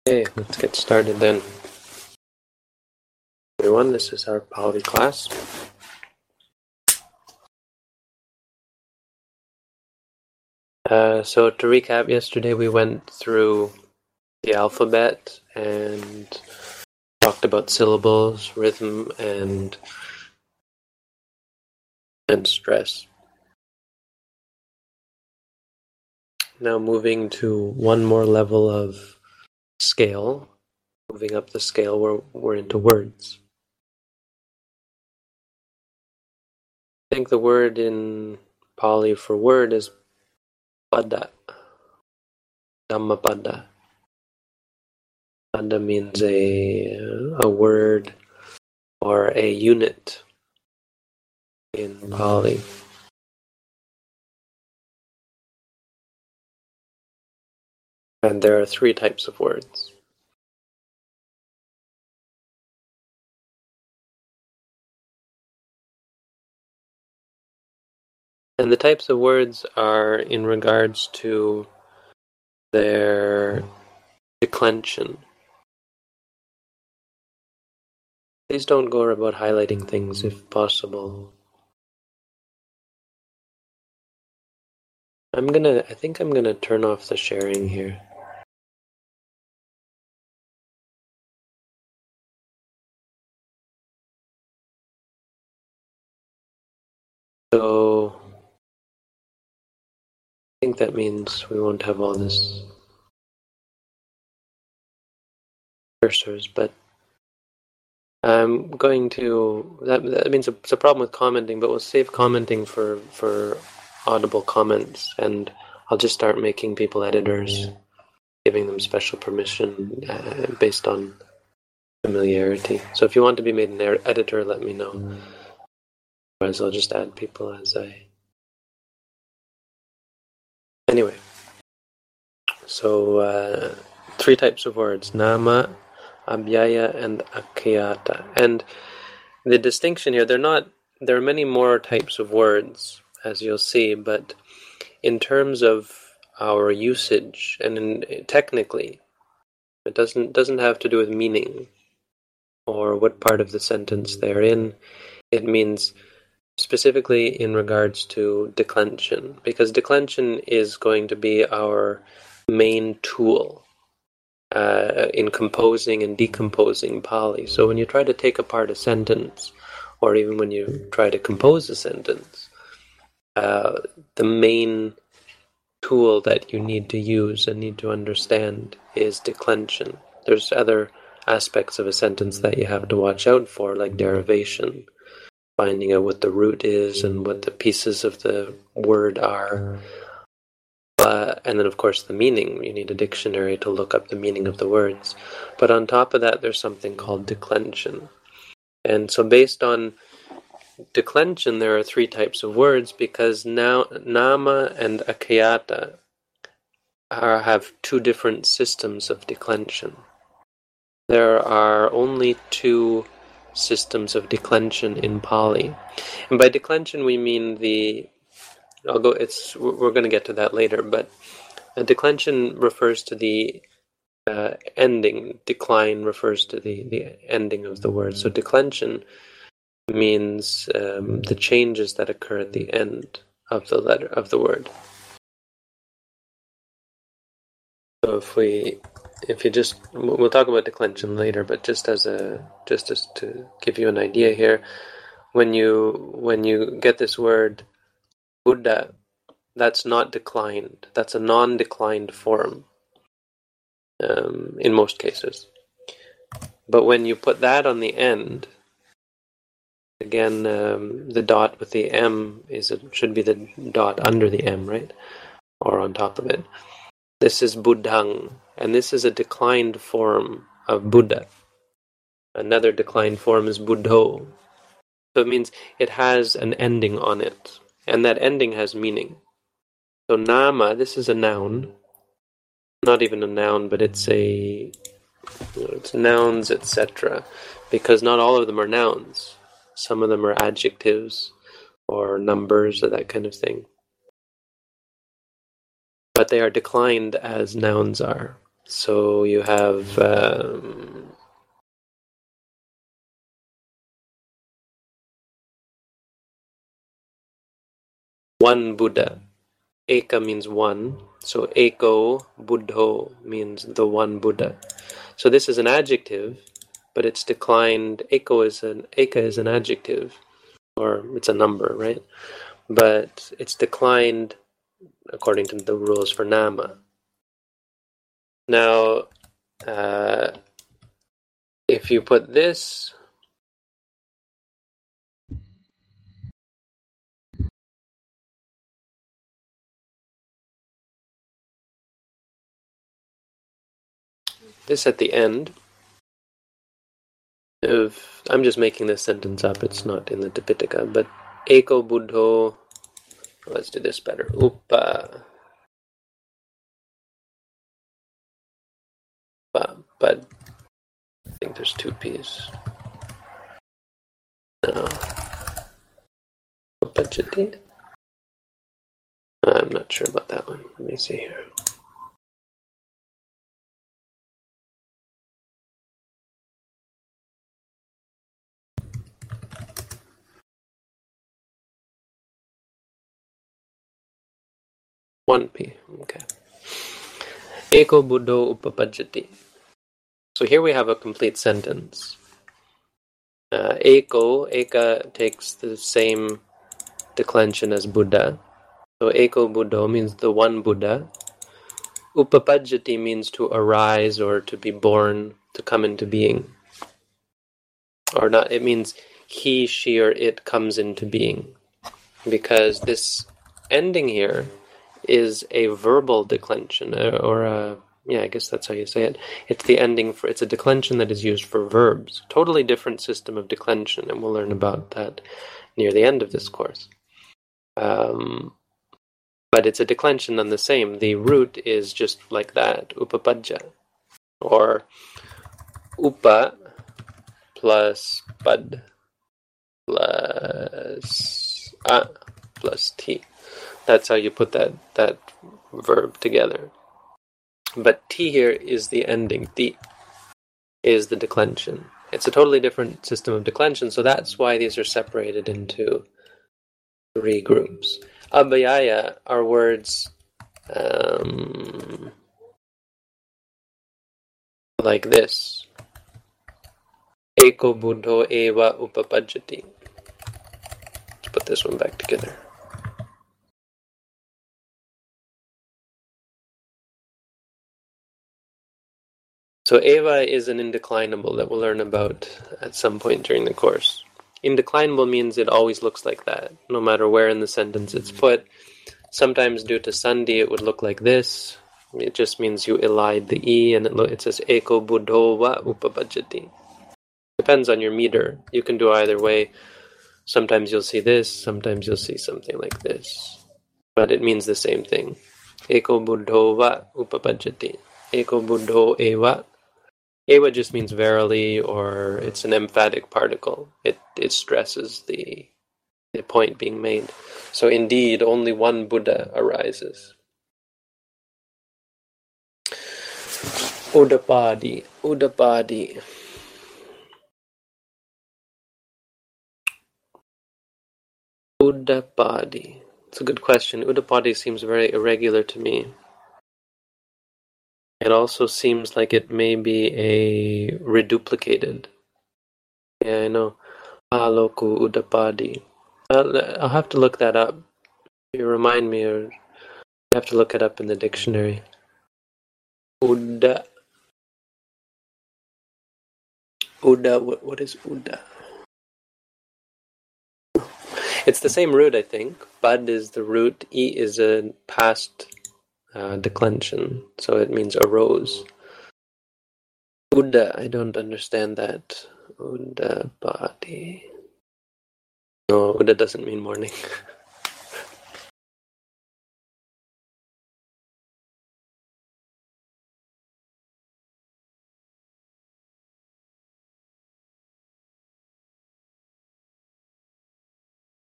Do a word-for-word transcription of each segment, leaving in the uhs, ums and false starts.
Okay, let's get started then. Everyone, this is our Pali class. Uh, so to recap, yesterday we went through the alphabet and talked about syllables, rhythm, and and stress. Now moving to one more level of scale, moving up the scale, we're, we're into words. I think the word in Pali for word is pada, Dhammapada. Pada means a, a word or a unit in Pali. And there are three types of words. And the types of words are in regards to their declension. Please don't go about highlighting things if possible. I'm gonna, I think I'm gonna turn off the sharing here. So, I think that means we won't have all this cursors, but I'm going to, that, that means it's a problem with commenting, but we'll save commenting for, for audible comments, and I'll just start making people editors, giving them special permission uh, based on familiarity. So if you want to be made an editor, let me know. Otherwise, I'll just add people as I... Anyway, so uh, three types of words, nama, abhyaya, and akhyata. And the distinction here, they're not, there are many more types of words, as you'll see, but in terms of our usage, and in, technically, it doesn't doesn't have to do with meaning or what part of the sentence they're in. It means specifically in regards to declension, because declension is going to be our main tool uh, in composing and decomposing Pali. So when you try to take apart a sentence, or even when you try to compose a sentence, uh, the main tool that you need to use and need to understand is declension. There's other aspects of a sentence that you have to watch out for, like derivation, finding out what the root is and what the pieces of the word are. Uh, and then, of course, the meaning. You need a dictionary to look up the meaning of the words. But on top of that, there's something called declension. And so based on declension, there are three types of words, because now nama and akhyata are, have two different systems of declension. There are only two systems of declension in Pali, and by declension we mean the. I'll go. It's we're going to get to that later, but a declension refers to the uh, ending. Decline refers to the the ending of the word. So declension means um, the changes that occur at the end of the letter of the word. So if we, if you just, we'll talk about declension later, but just as a, just as to give you an idea here, when you when you get this word Buddha, that's not declined. That's a non-declined form um, in most cases. But when you put that on the end, again, um, the dot with the M is a, should be the dot under the M, right? Or on top of it. This is Buddhang, and this is a declined form of Buddha. Another declined form is Buddho. So it means it has an ending on it, and that ending has meaning. So nama, this is a noun. Not even a noun, but it's a, it's nouns, et cetera. Because not all of them are nouns. Some of them are adjectives or numbers or that kind of thing. But they are declined as nouns are. So you have um, one Buddha. Eka means one, so eko buddho means the one Buddha. So this is an adjective, but it's declined. Eko is an eka is an adjective, or it's a number, right? But it's declined according to the rules for nama. Now, uh, if you put this this at the end of, I'm just making this sentence up, it's not in the Tipitaka, but eko buddho, let's do this better, upa, but I think there's two P's. No. Upajati? I'm not sure about that one. Let me see here. One P. Okay. Eko buddho upapajati. So here we have a complete sentence. Uh, eko, eka takes the same declension as Buddha. So eko buddho means the one Buddha. Upapajati means to arise or to be born, to come into being. Or not, it means he, she, or it comes into being. Because this ending here is a verbal declension, or a, yeah, I guess that's how you say it. It's the ending for, it's a declension that is used for verbs. Totally different system of declension, and we'll learn about that near the end of this course. Um, but it's a declension none the same. The root is just like that, upapajja, or upa plus pad plus a plus t. That's how you put that that verb together. But t here is the ending. Ti is the declension. It's a totally different system of declension, so that's why these are separated into three groups. Abhayaya are words um, like this. Eko buddho eva upapajjati. Let's put this one back together. So eva is an indeclinable that we'll learn about at some point during the course. Indeclinable means it always looks like that, no matter where in the sentence it's put. Sometimes due to sandhi it would look like this. It just means you elide the e, and it, lo- it says eko buddho va upapajjati. Depends on your meter. You can do either way. Sometimes you'll see this, sometimes you'll see something like this. But it means the same thing. Eko buddho va upapajjati. Eko buddho eva. Eva just means verily, or it's an emphatic particle. It it stresses the the point being made. So indeed, only one Buddha arises. Udapadi, Udapadi. Udapadi. It's a good question. Udapadi seems very irregular to me. It also seems like it may be a reduplicated. Yeah, I know. Aloku Udapadi. I'll, I'll have to look that up. You remind me, or I have to look it up in the dictionary. Uda. Uda. What, what is Uda? It's the same root, I think. Bud is the root. E is a past uh, declension, so it means arose. Uda, I don't understand that. Uda body. No, Uda doesn't mean morning.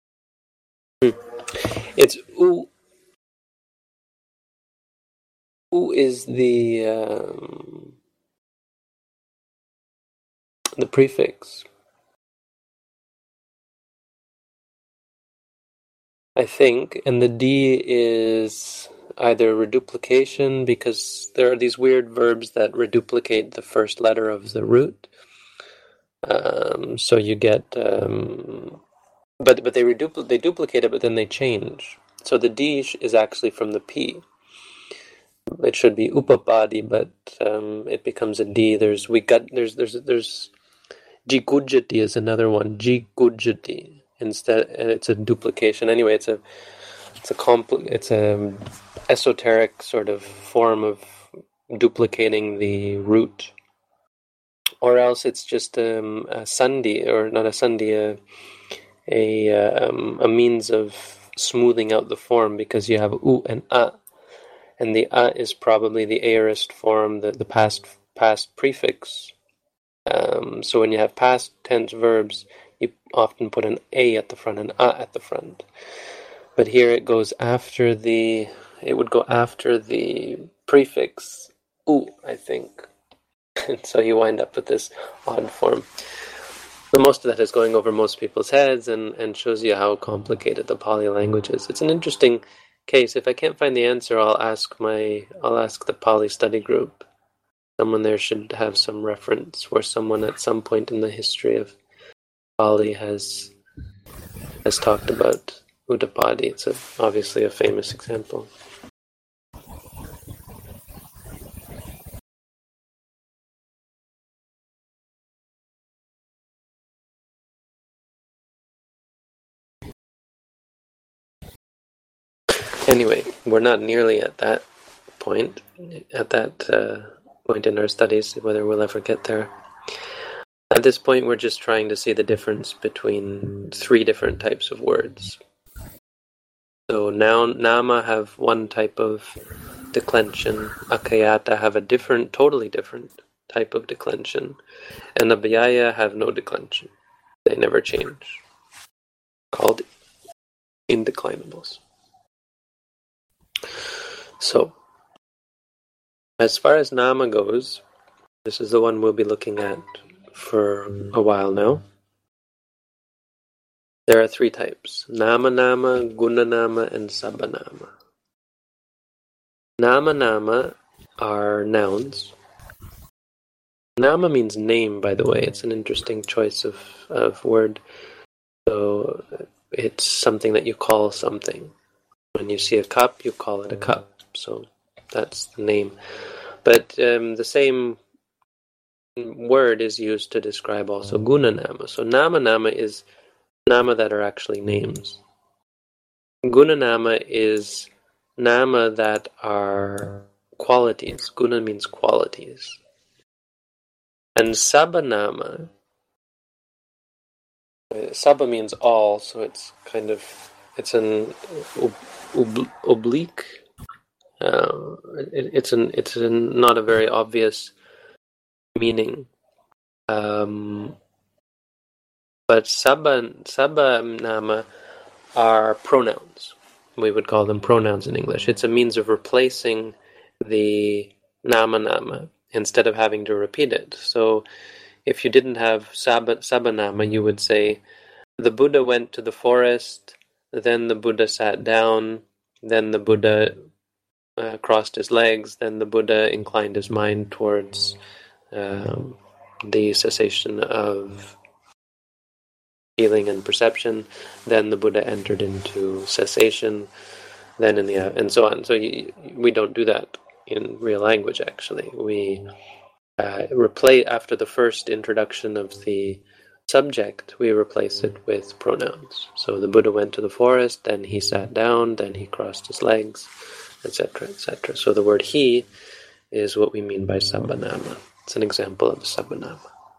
hmm. It's u. U is the um, the prefix. I think, and the D is either reduplication, because there are these weird verbs that reduplicate the first letter of the root. Um, so you get, um, but but they reduplicate, they duplicate it, but then they change. So the D is actually from the P. It should be upapadi, but um, it becomes a D. There's we got there's there's there's jikujati is another one. Jikujati. Instead, it's a duplication. Anyway, it's a it's a compl- it's a esoteric sort of form of duplicating the root, or else it's just um, a sandhi, or not a sandhi, a a, um, a means of smoothing out the form, because you have u and a, and the a is probably the aorist form, the the past past prefix. Um, so when you have past tense verbs, you often put an a at the front and a at the front. But here it goes after the, it would go after the prefix u, I think. And so you wind up with this odd form. So most of that is going over most people's heads, and, and shows you how complicated the Pali language is. It's an interesting case. If I can't find the answer, I'll ask my, I'll ask the Pali study group. Someone there should have some reference where someone at some point in the history of Pali has has talked about Uttapadi. It's a, obviously a famous example. Anyway, we're not nearly at that point, at that uh, point in our studies, whether we'll ever get there. At this point, we're just trying to see the difference between three different types of words. So noun, nama have one type of declension, akayata have a different, totally different type of declension, and abhyaya have no declension. They never change. Called indeclinables. So, as far as nama goes, this is the one we'll be looking at for a while now. There are three types: nama nama, guna nama, and sabbanama. Nama nama are nouns. Nama means name, by the way. It's an interesting choice of, of word. So it's something that you call something. When you see a cup, you call it a cup. So that's the name. But um, the same word is used to describe also guna nama. So nama nama is nama that are actually names. Guna nama is nama that are qualities. Guna means qualities. And sabbanama, sabba means all, so it's kind of, it's an ob, ob, oblique, uh, it, it's an it's an, not a very obvious meaning. Um, but sabba, sabba nama are pronouns. We would call them pronouns in English. It's a means of replacing the nama nama instead of having to repeat it. So if you didn't have sabba, sabba nama, you would say, the Buddha went to the forest, then the Buddha sat down, then the Buddha uh, crossed his legs, then the Buddha inclined his mind towards um, the cessation of feeling and perception, then the Buddha entered into cessation, then in the and so on. So you, we don't do that in real language. Actually, we uh, replace after the first introduction of the subject, we replace it with pronouns. So the Buddha went to the forest, then he sat down, then he crossed his legs, et cetera, et cetera. So the word he is what we mean by sabbanama. It's an example of a sabbanama.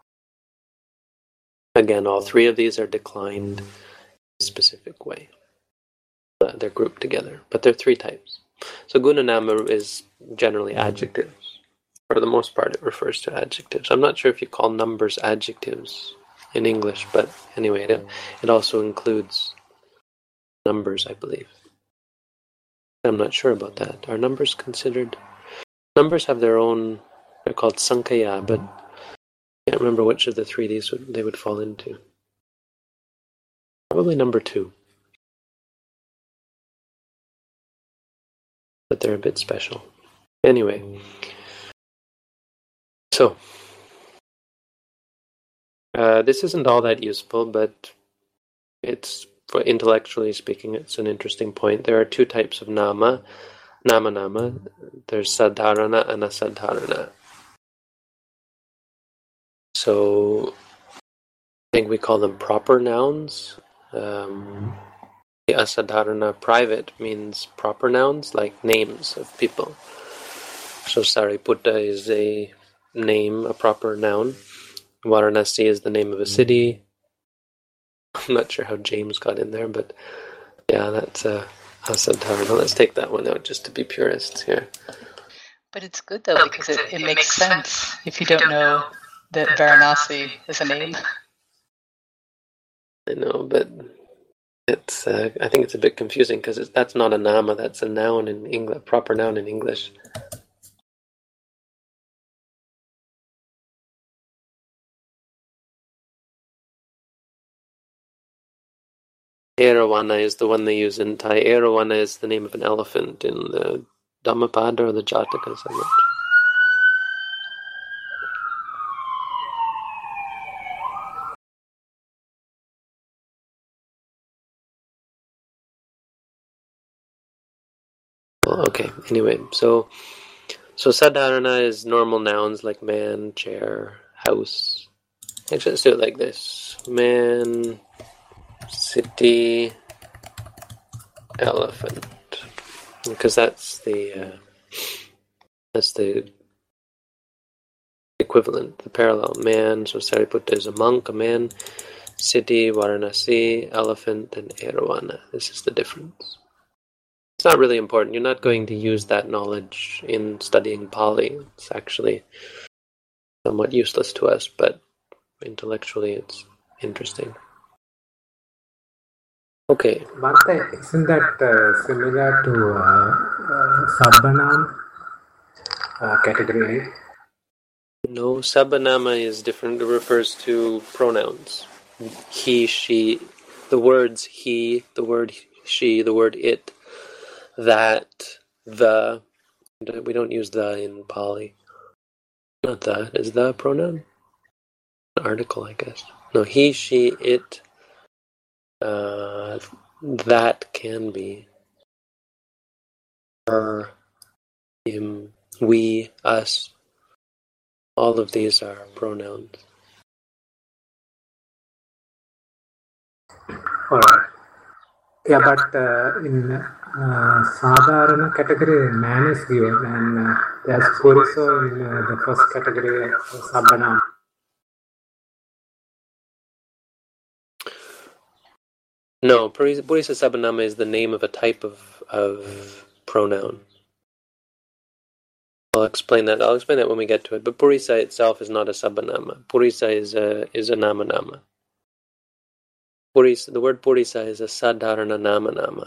Again, all three of these are declined in a specific way. Uh, they're grouped together, but they're three types. So gunanama is generally adjectives. For the most part, it refers to adjectives. I'm not sure if you call numbers adjectives in English, but anyway, it, it also includes numbers, I believe. I'm not sure about that. Are numbers considered Numbers have their own, they're called Sankhya, but I can't remember which of the three these would, they would fall into. Probably number two. But they're a bit special. Anyway, so uh, this isn't all that useful, but it's, for intellectually speaking, it's an interesting point. There are two types of nama, nama nama. There's sadharana and asadharana. So I think we call them proper nouns. Um, the asadharana, private, means proper nouns, like names of people. So Sariputta is a name, a proper noun. Varanasi is the name of a city. I'm not sure how James got in there, but yeah, that's uh, asadharana. Let's take that one out just to be purists here. But it's good though, because it, it makes sense if you don't know that Varanasi is a name. I know, but it's uh, I think it's a bit confusing because that's not a nama, that's a noun in English, a proper noun in English. Erawana is the one they use in Thai. Erawana is the name of an elephant in the Dhammapada or the Jataka segment. Well, okay, anyway, so so sadharana is normal nouns like man, chair, house. Actually, let's do it like this. Man, city, elephant. Because that's the uh, that's the equivalent, the parallel. Man, so Sariputta is a monk, a man. City, Varanasi, elephant, and Erawana. This is the difference. It's not really important. You're not going to use that knowledge in studying Pali. It's actually somewhat useless to us, but intellectually it's interesting. Okay. Bhante, isn't that uh, similar to uh, uh, Sabbanam uh, category? No, Sabbanama is different. It refers to pronouns. He, she, the words he, the word she, the word it, that, the. We don't use the in Pali. Not the. Is the a pronoun? An article, I guess. No, he, she, it. Uh, that can be. Her, him, we, us. All of these are pronouns. Alright. Yeah, but uh, in uh, Sadharana category, man is given, and uh, there's Puriso in uh, the first category of Sabbanam. No, Purisa Sabbanama is the name of a type of of pronoun. I'll explain that. I'll explain that when we get to it. But Purisa itself is not a Sabbanama. Purisa is a is a nama nama. Purisa, the word Purisa is a Sadharana nama nama.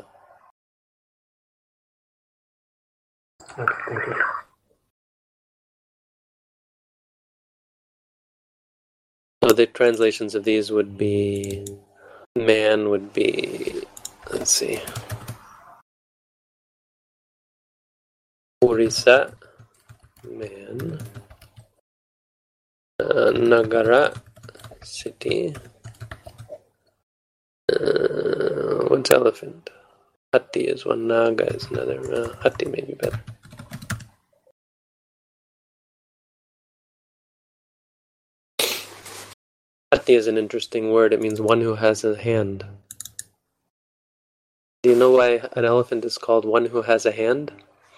Okay, thank you. So the translations of these would be, man would be, let's see, Purisa, man, uh, Nagara, city, uh, what's elephant? Hatti is one, Naga is another, uh, Hatti may be better. Hatti is an interesting word. It means one who has a hand. Do you know why an elephant is called one who has a hand?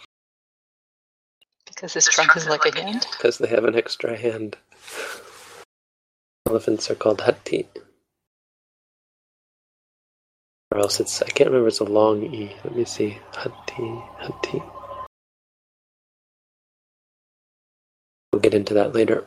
Because his trunk is like a hand? Because they have an extra hand. Elephants are called Hatti. Or else it's, I can't remember, it's a long E. Let me see. Hatti, Hatti. We'll get into that later.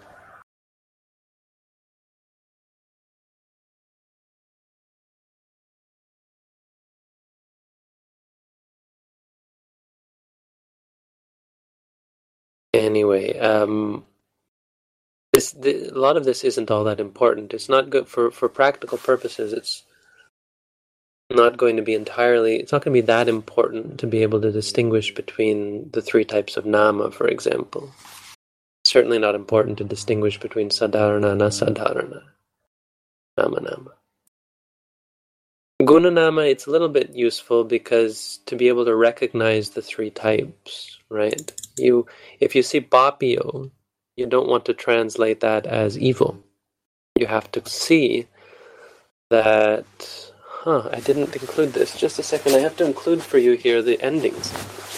Anyway, um, this the, a lot of this isn't all that important. It's not good for, for practical purposes. It's not going to be entirely, it's not going to be that important to be able to distinguish between the three types of nama, for example. Certainly not important to distinguish between sadharana and asadharana. Nama nama. Guna nama, it's a little bit useful because to be able to recognize the three types, right? You, if you see papio, you don't want to translate that as evil. You have to see that, huh, I didn't include this. Just a second, I have to include for you here the endings.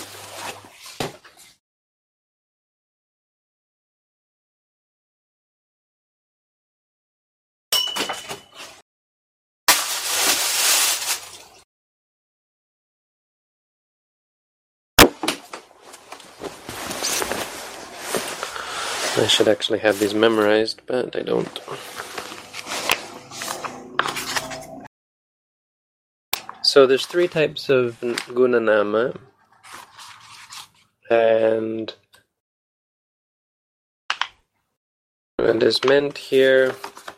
I should actually have these memorized, but I don't. So there's three types of guna nama, and what is meant here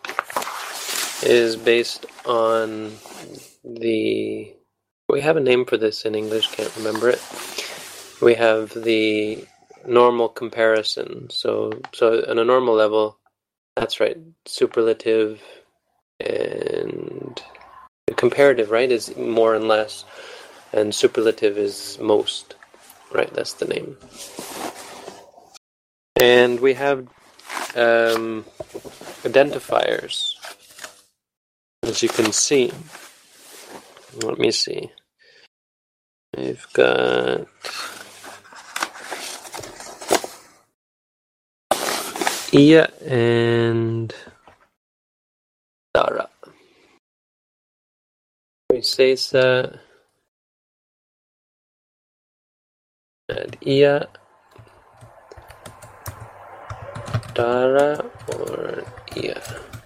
is based on the, we have a name for this in English, can't remember it. We have the normal comparison. So, so on a normal level, that's right, superlative and comparative, right, is more and less, and superlative is most, right, that's the name. And we have um, identifiers, as you can see. Let me see. We've got Iya and Dara. Visesa and Iya, Dara or Iya.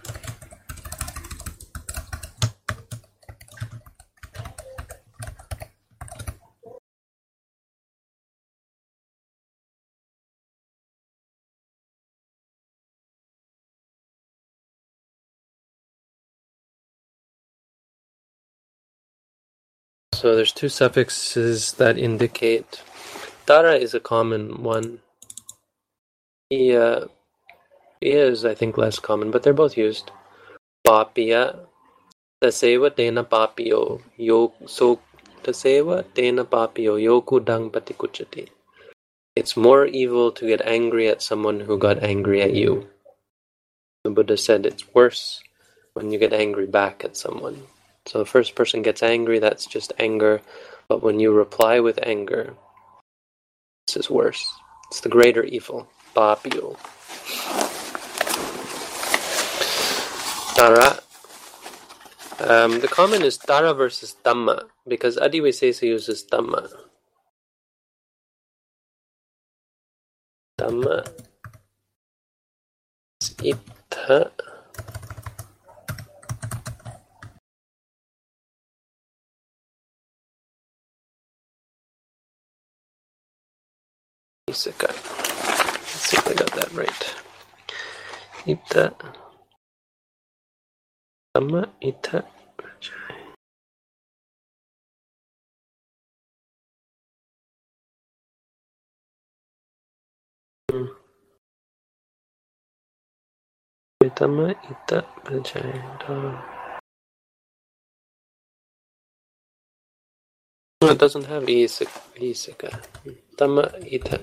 So there's two suffixes that indicate. Dara is a common one. Iya, Iya is, I think, less common, but they're both used. Papia, taseva tena papio, yo so taseva tena papio, yoku dang patikuchati. It's more evil to get angry at someone who got angry at you. The Buddha said it's worse when you get angry back at someone. So the first person gets angry, that's just anger. But when you reply with anger, this is worse. It's the greater evil. Papio. Tara. Um, the common is Tara versus Dhamma, because Adivisesa uses Dhamma. Dhamma is Ittha. Isaka. Let's see if I got that right. Ita. Dhamma ita. Dhamma ita prajaya. No, it doesn't have Isaka. Isaka. Dhamma ita.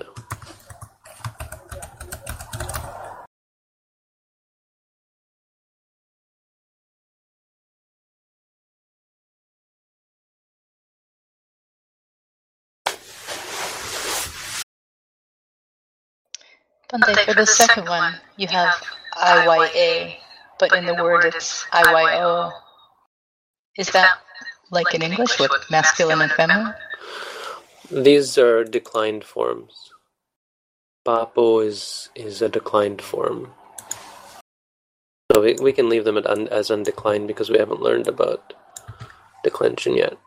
Bante, for the second one, you have I Y A, but in the word it's I Y O. Is that like in English with masculine and feminine? These are declined forms. Papo is is a declined form. So we, we can leave them at un, as undeclined because we haven't learned about declension yet.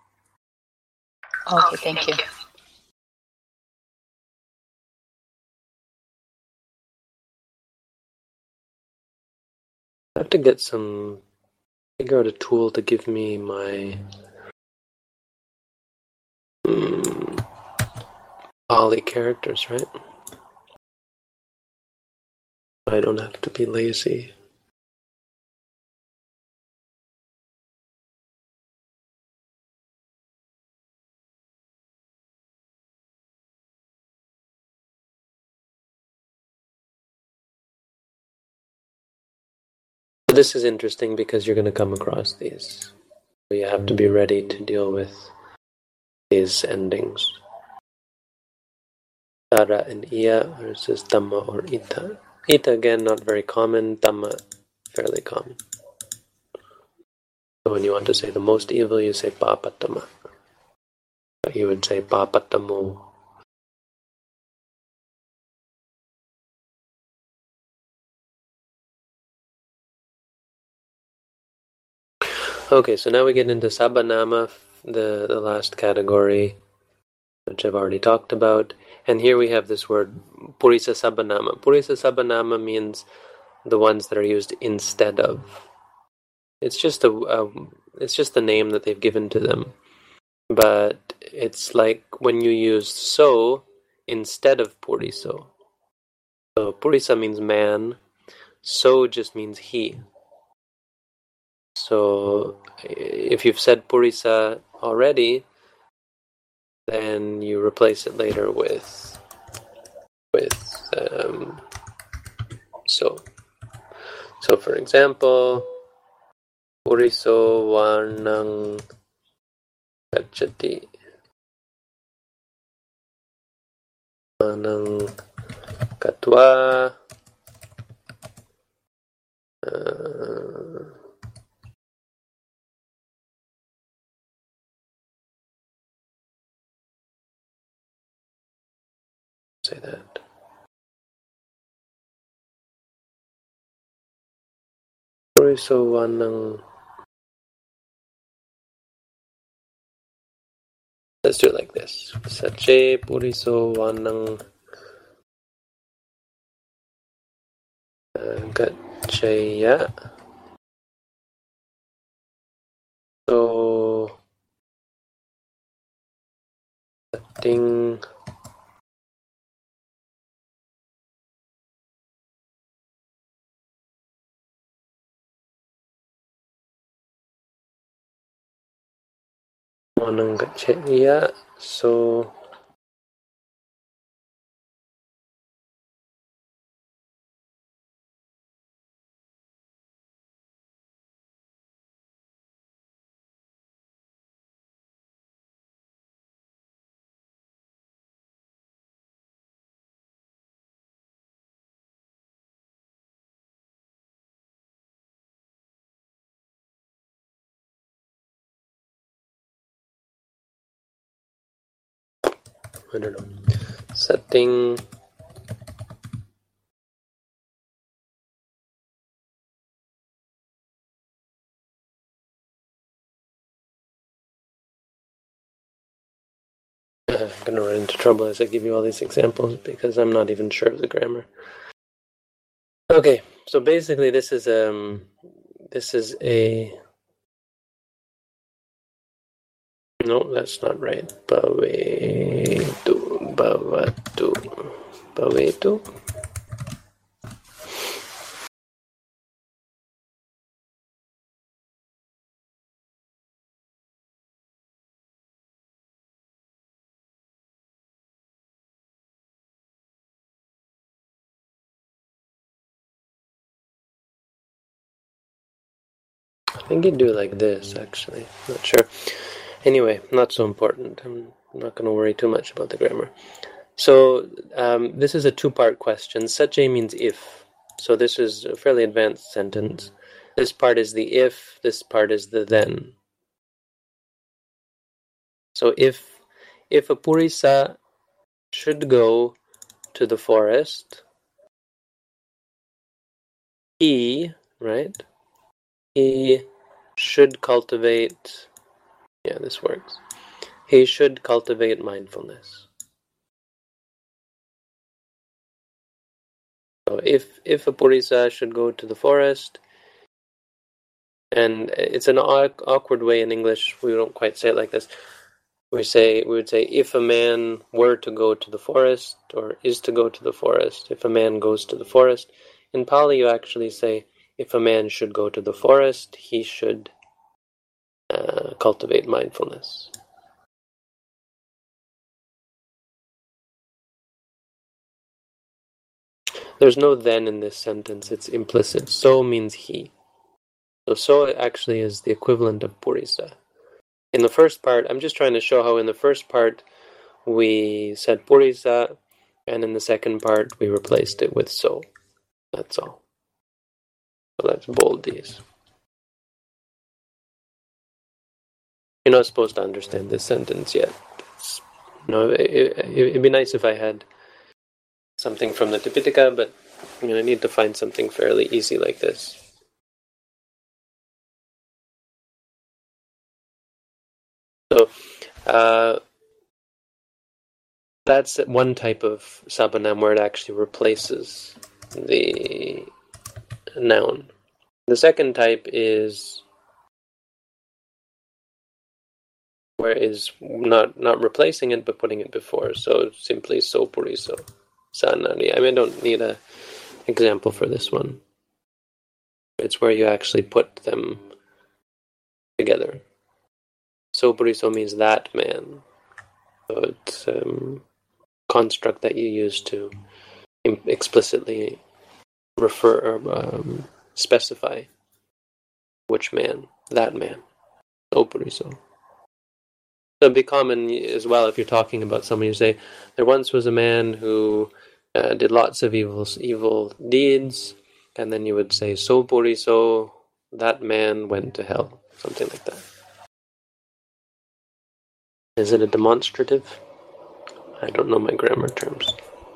Okay, thank you. I have to get some, figure out a tool to give me my mm, Pali characters, right? I don't have to be lazy. This is interesting because you're going to come across these. You have to be ready to deal with these endings. Tara and Iya versus Tamma or Ita. Ita, again, not very common. Tamma, fairly common. So when you want to say the most evil, you say Papatama. But you would say Papatamo. Okay, so now we get into Sabanama, the, the last category, which I've already talked about. And here we have this word, Purisa Sabanama. Purisa Sabanama means the ones that are used instead of. It's just a, a it's just the name that they've given to them. But it's like when you use so instead of Puriso. So Purisa means man, so just means he. So if you've said Purisa already, then you replace it later with with um, so. So for example, Puriso Varnang Gacchati. Varnang Katva. Uh, say that. Puriso Varnang. Let's do it like this. Sache Puriso Varnang Gacchaya. So ting Varnang Gacchaya. So I don't know. Setting I'm going to run into trouble as I give you all these examples because I'm not even sure of the grammar. Okay, so basically this is um this is a no, that's not right. Bavetu, bavatu, bavetu. I think you do it like this, actually. Not sure. Anyway, not so important. I'm not going to worry too much about the grammar. So um, this is a two-part question. Sache means if. So this is a fairly advanced sentence. This part is the if, this part is the then. So if if a Purisa should go to the forest, he, right? He should cultivate, yeah, this works. He should cultivate mindfulness. So if, if a Purisa should go to the forest, And it's an awkward way in English. We don't quite say it like this. We say we would say if a man were to go to the forest, or is to go to the forest. If a man goes to the forest. In Pali, you actually say if a man should go to the forest, he should uh, cultivate mindfulness. There's no then in this sentence. It's implicit. So means he. So so actually is the equivalent of purisa. In the first part, I'm just trying to show how in the first part we said purisa, and in the second part we replaced it with so. That's all. So let's bold these. You're not supposed to understand this sentence yet. It's, you know, it, it, it'd be nice if I had something from the Tipitaka, but I'm going to need to find something fairly easy like this. So, uh, that's one type of sabanam where it actually replaces the noun. The second type is where it is not not replacing it but putting it before. So simply so puriso, sanari. I mean, I don't need an example for this one. It's where you actually put them together. So puriso means that man. So it's a um, construct that you use to explicitly refer or um, specify which man, that man. So puriso. So it'd be common as well if you're talking about someone. You say, there once was a man who uh, did lots of evil, evil deeds, and then you would say, so puriso, that man went to hell. Something like that. Is it a demonstrative? I don't know my grammar terms.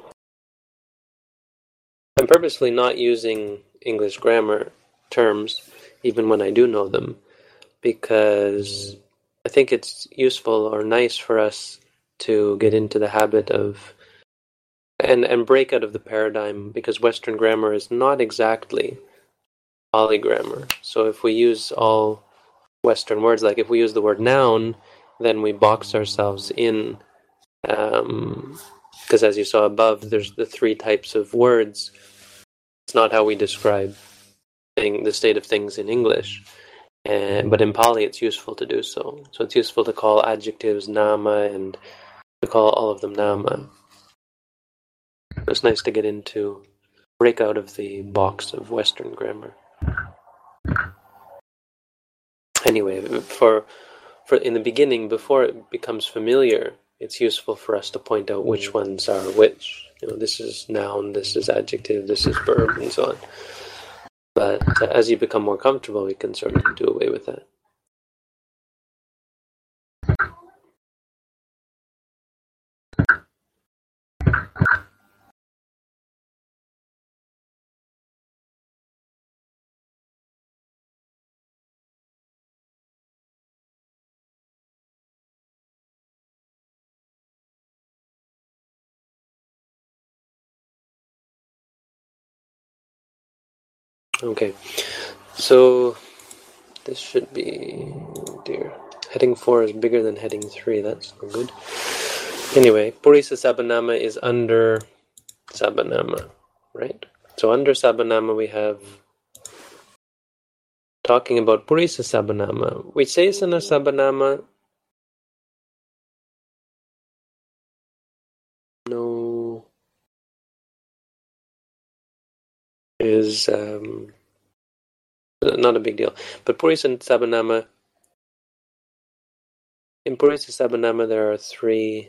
I'm purposely not using English grammar terms, even when I do know them, because I think it's useful or nice for us to get into the habit of and, and break out of the paradigm, because Western grammar is not exactly Pali grammar. So if we use all Western words, like if we use the word noun, then we box ourselves in, um, because as you saw above, there's the three types of words. It's not how we describe thing, the state of things in English. Uh, but in Pali, it's useful to do so. So it's useful to call adjectives nama and to call all of them nama. It's nice to get into, break out of the box of Western grammar. Anyway, for for in the beginning, before it becomes familiar, it's useful for us to point out which ones are which. You know, this is noun, this is adjective, this is verb, and so on. But uh, as you become more comfortable, we can sort of do away with that. Okay, so this should be, oh dear, heading four is bigger than heading three, that's no good. Anyway, Purisa Sabanama is under Sabanama, right? So under Sabanama we have, talking about Purisa Sabanama, Vicesana Sabanama, no, is um, not a big deal. But Purisa Sabanama, in Purisa Sabanama there are three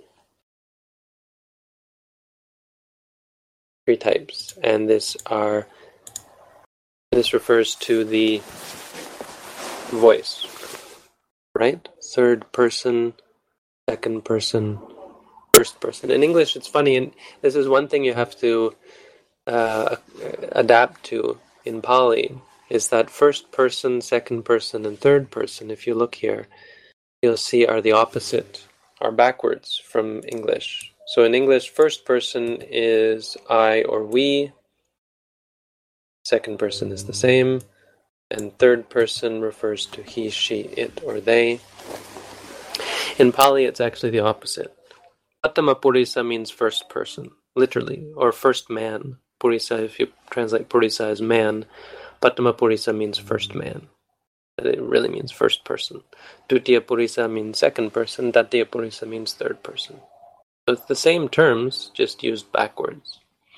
three types, and this are this refers to the voice, right? Third person, second person, first person. In English, it's funny, and this is one thing you have to uh, adapt to in Pali, is that first person, second person, and third person, if you look here, you'll see are the opposite, are backwards from English. So in English, first person is I or we, second person is the same, and third person refers to he, she, it, or they. In Pali, it's actually the opposite. Prathama Purisa means first person, literally, or first man. Purisa, if you translate Purisa as man, Prathama Purisa means first man. It really means first person. Dutiya Purisa means second person. Tatiya Purisa means third person. So it's the same terms, just used backwards.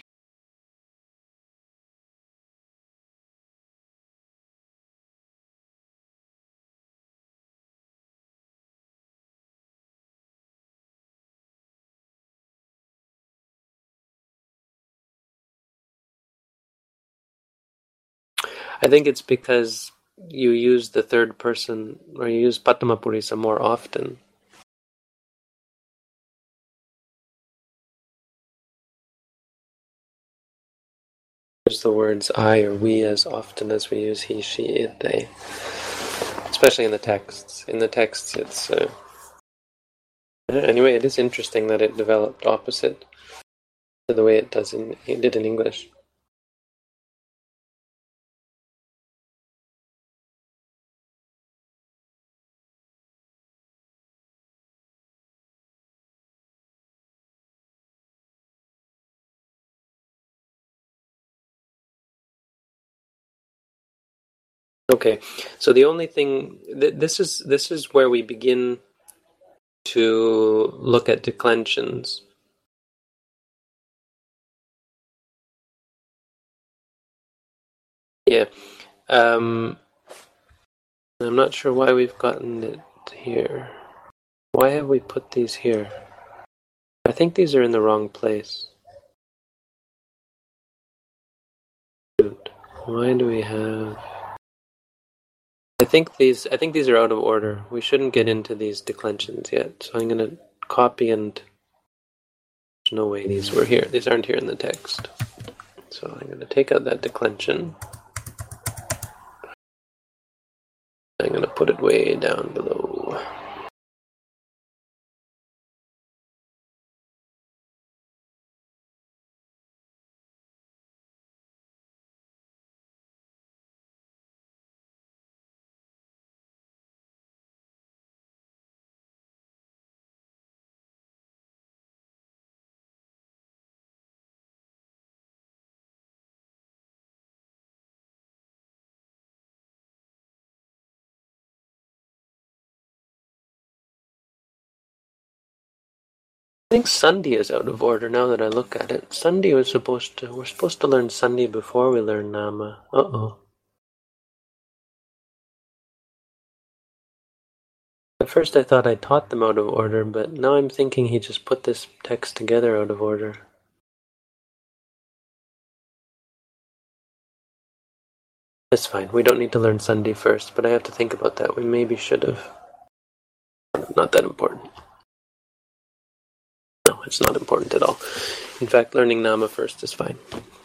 I think it's because you use the third person, or you use Prathama Purisa more often. Use the words I or we as often as we use he, she, it, they. Especially in the texts. In the texts, it's... Uh... Anyway, it is interesting that it developed opposite to the way it does in it did in English. Okay, so the only thing th- this is this is where we begin to look at declensions. Yeah, um, I'm not sure why we've gotten it here. Why have we put these here? I think these are in the wrong place. Why do we have? I think these. I think these are out of order. We shouldn't get into these declensions yet. So I'm going to copy and. There's no way these were here. These aren't here in the text. So I'm going to take out that declension. I'm going to put it way down below. I think Sandhi is out of order now that I look at it. Sandhi was supposed to... We're supposed to learn Sandhi before we learn Nama. Uh-oh. At first I thought I taught them out of order, but now I'm thinking he just put this text together out of order. It's fine. We don't need to learn Sandhi first, but I have to think about that. We maybe should have. Not that important. No, it's not important at all. In fact, learning Nama first is fine.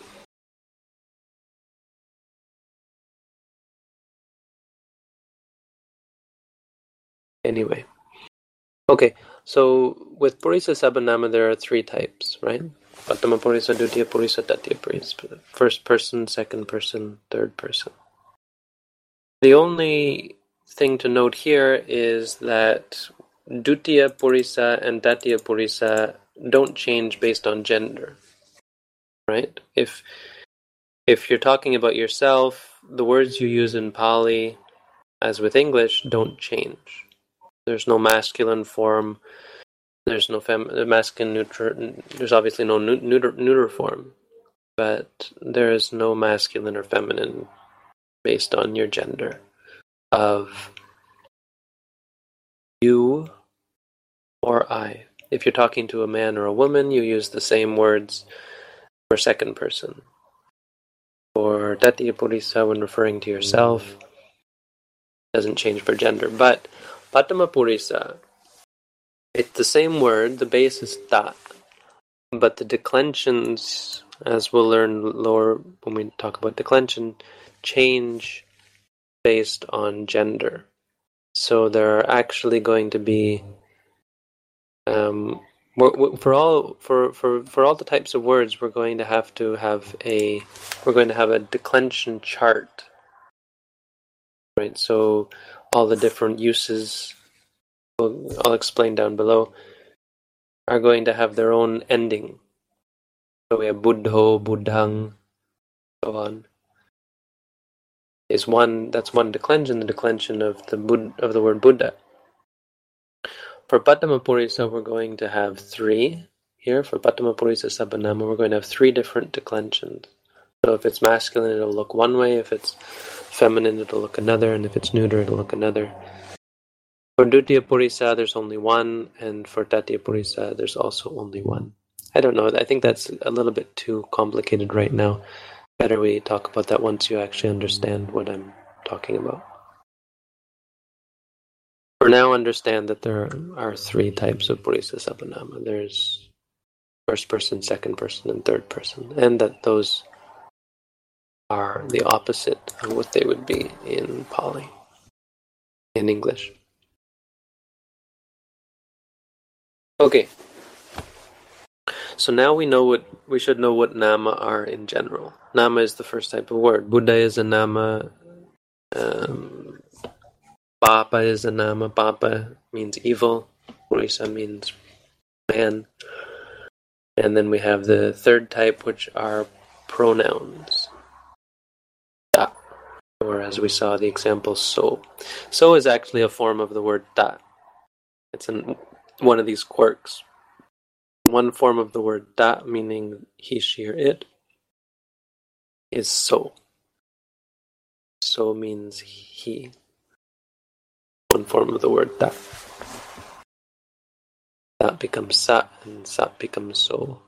Anyway. Okay, so with Purisa Sabanama there are three types, right? Prathama Purisa, Dutiya Purisa, Tatiya Purisa. First person, second person, third person. The only thing to note here is that Dutiya Purisa and Tatiya Purisa don't change based on gender, right? If if you're talking about yourself, the words you use in Pali, as with English, don't change. There's no masculine form. There's no fem- masculine neuter. There's obviously no neuter, neuter form, but there is no masculine or feminine based on your gender of you or I. If you're talking to a man or a woman, you use the same words for second person. For Tatiya Purisa, when referring to yourself, doesn't change for gender. But Prathama Purisa, it's the same word, the base is ta, but the declensions, as we'll learn lower when we talk about declension, change based on gender. So there are actually going to be um, for all for, for, for all the types of words, we're going to have to have a we're going to have a declension chart right? So all the different uses, I'll explain down below, are going to have their own ending. So we have buddho, buddhang, so on. Is one that's one declension, the declension of the Bud, of the word Buddha. For Pattamapurisa, we're going to have three here. For Pattamapurisa Sabbanama, we're going to have three different declensions. So if it's masculine, it'll look one way. If it's feminine, it'll look another. And if it's neuter, it'll look another. For Dutiya Purisa, there's only one. And for Tatiya Purisa, there's also only one. I don't know. I think that's a little bit too complicated right now. Better we talk about that once you actually understand what I'm talking about. For now, understand that there are three types of Purisa Sabbanama. There's first person, second person, and third person. And that those are the opposite of what they would be in Pali, in English. Okay. So now we know what we should know what nama are in general. Nama is the first type of word. Buddha is a nama. Um, Papa is a nama. Papa means evil. Purisa means man. And then we have the third type, which are pronouns. Ta. Or as we saw the example, so. So is actually a form of the word ta. It's an, one of these quirks. One form of the word ta, meaning he, she, or it, is so. So means he. One form of the word ta. That becomes sa, and sa becomes so.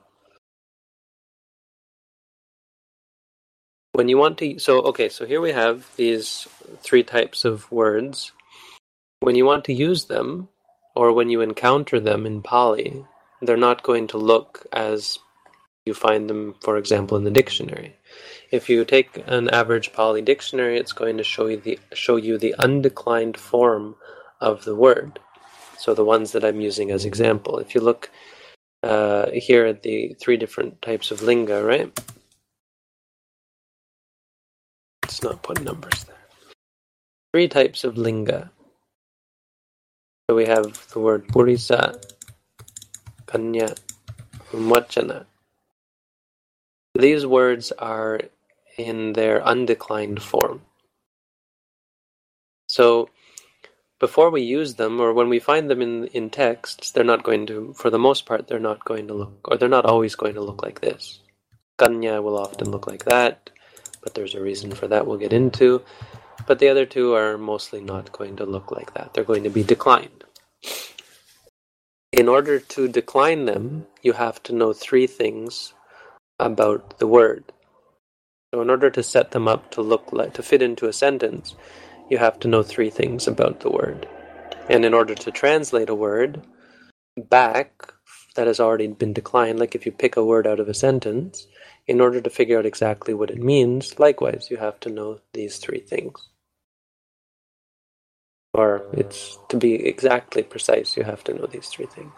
When you want to, so okay, so here we have these three types of words. When you want to use them, or when you encounter them in Pali, they're not going to look as you find them, for example, in the dictionary. If you take an average Pali dictionary, it's going to show you the show you the undeclined form of the word. So the ones that I'm using as example. If you look uh, here at the three different types of linga, right? Let's not put numbers there. Three types of linga. So we have the word purisa, kanya, and vachana. These words are in their undeclined form. So before we use them, or when we find them in, in texts, they're not going to, for the most part, they're not going to look, or they're not always going to look like this. Kanya will often look like that, but there's a reason for that we'll get into. But the other two are mostly not going to look like that. They're going to be declined. In order to decline them, you have to know three things about the word. So in order to set them up to look like, to fit into a sentence, you have to know three things about the word. And in order to translate a word back that has already been declined, like if you pick a word out of a sentence, in order to figure out exactly what it means, likewise, you have to know these three things. Or it's to be exactly precise, you have to know these three things.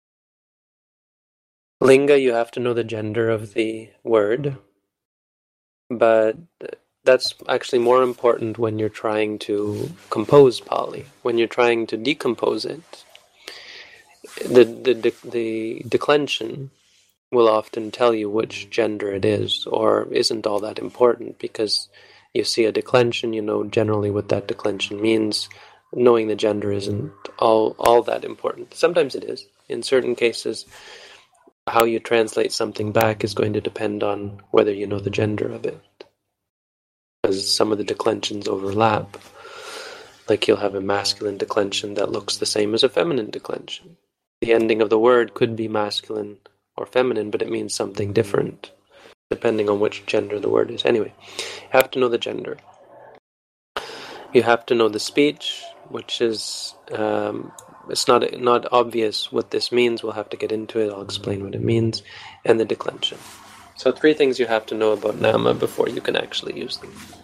Linga, you have to know the gender of the word, but that's actually more important when you're trying to compose Pali. When you're trying to decompose it, the the the, the declension will often tell you which gender it is, or isn't all that important, because you see a declension, you know generally what that declension means. Knowing the gender isn't all all that important. Sometimes it is. In certain cases, how you translate something back is going to depend on whether you know the gender of it. Because some of the declensions overlap. Like you'll have a masculine declension that looks the same as a feminine declension. The ending of the word could be masculine or feminine, but it means something different, depending on which gender the word is. Anyway, you have to know the gender. You have to know the speech, which is, um, it's not not obvious what this means. We'll have to get into it. I'll explain what it means. And the declension. So three things you have to know about nama before you can actually use them.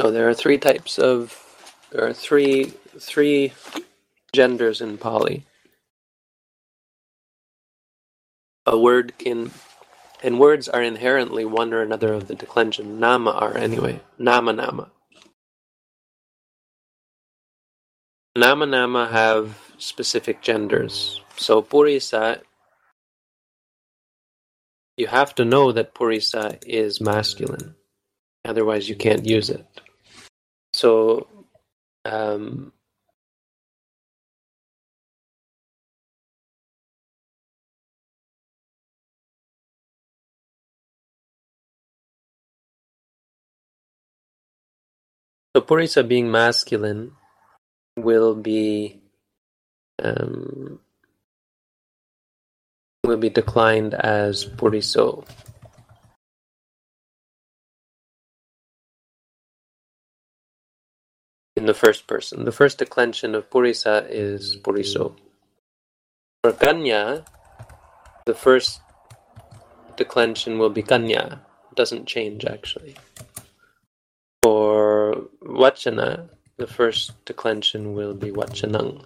No, there are three types of, there are three, three genders in Pali. A word can, and words are inherently one or another of the declension. Nama are anyway. Nama nama. Nama nama have specific genders. So Purisa, you have to know that Purisa is masculine. Otherwise you can't use it. So, um, so Purisa being masculine will be um, will be declined as Puriso. In the first person. The first declension of Purisa is Puriso. For Kanya, the first declension will be Kanya. It doesn't change actually. For Vachana, the first declension will be Vachanang.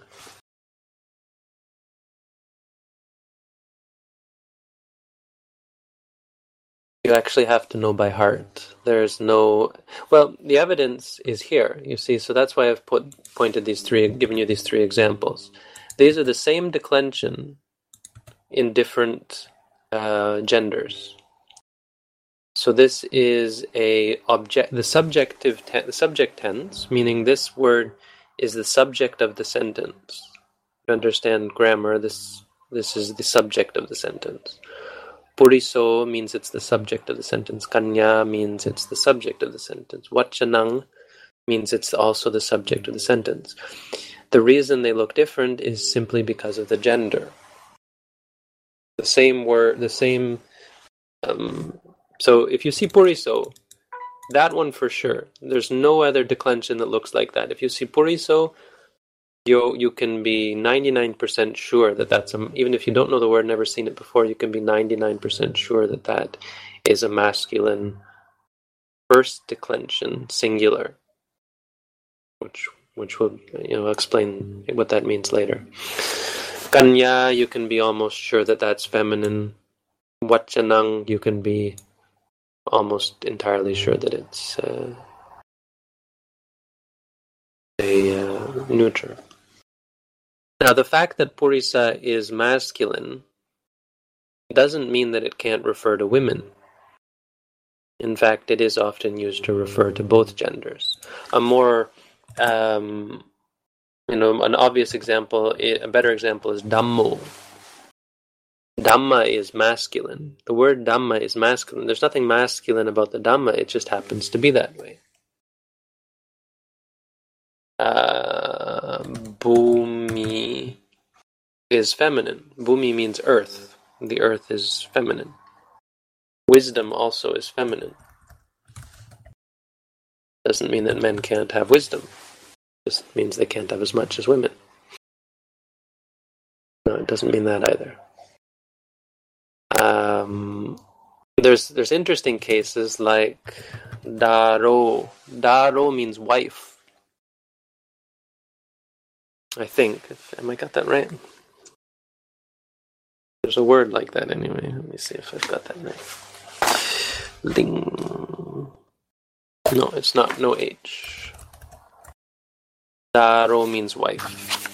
You actually have to know by heart. There's no... Well, the evidence is here, you see, so that's why I've put pointed these three, given you these three examples. These are the same declension in different uh, genders. So this is a object, the subjective, te- the subject tense, meaning this word is the subject of the sentence. You understand grammar, this this is the subject of the sentence. Puriso means it's the subject of the sentence. Kanya means it's the subject of the sentence. Vachanang means it's also the subject of the sentence. The reason they look different is simply because of the gender. The same word, the same... Um, so if you see Puriso, that one for sure. There's no other declension that looks like that. If you see Puriso, you you can be ninety-nine percent sure that that's a, even if you don't know the word, never seen it before, you can be ninety-nine percent sure that that is a masculine first declension, singular, which which will you know explain what that means later. Kanya, you can be almost sure that that's feminine. Vachanang, you can be almost entirely sure that it's uh, a uh, neuter. Now, the fact that Purisa is masculine doesn't mean that it can't refer to women. In fact, it is often used to refer to both genders. A more, um, you know, an obvious example, a better example is Dhammo. Dhamma is masculine. The word Dhamma is masculine. There's nothing masculine about the Dhamma, it just happens to be that way. Uh, Bhumi is feminine. Bhumi means earth. The earth is feminine. Wisdom also is feminine. Doesn't mean that men can't have wisdom. It just means they can't have as much as women. No, it doesn't mean that either. Um, there's there's interesting cases like Daro. Daro means wife. I think. Am I got that right? There's a word like that anyway. Let me see if I've got that right. Ling. No, it's not. No H. Daro means wife.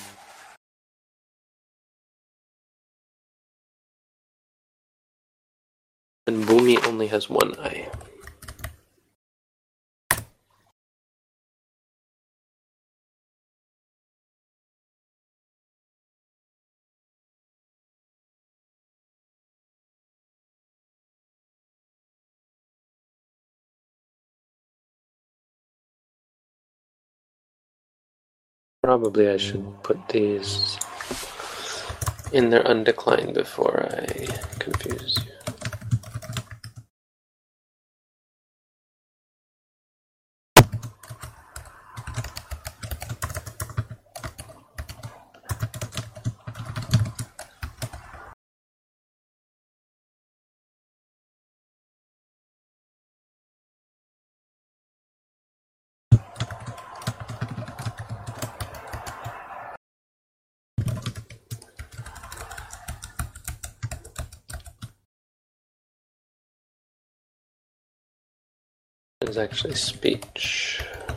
And Bhumi only has one eye. Probably I should put these in their undeclined before I confuse you. is actually speech.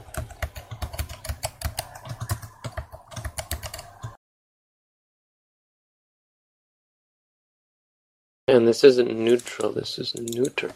And this isn't neutral, this is neuter.